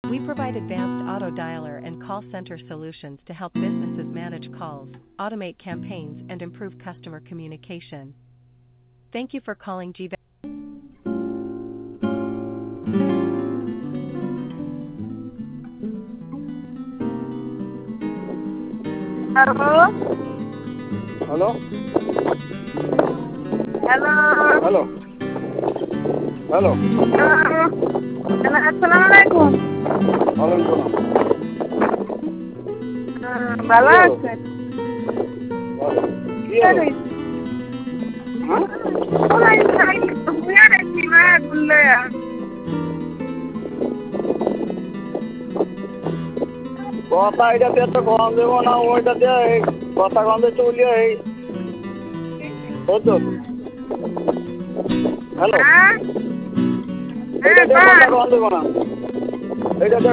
We provide advanced auto dialer and call center solutions to help businesses manage calls, automate campaigns, and improve customer communication. Thank you for calling GV. Hello? Hello? Hello? Hello? Hello? Assalamu alaikum. Alaikum. ভালো আছেন? কি হলো? হ্যাঁ? ওলাই নাই বুয়া দেখি মা গুলে কথা এটাতে তো কম দেবো না ওইটাতে কথা কমতে চলিয়ে হতো হ্যালো হ্যাঁ এটাতে কথা কম দেবো না এটাতে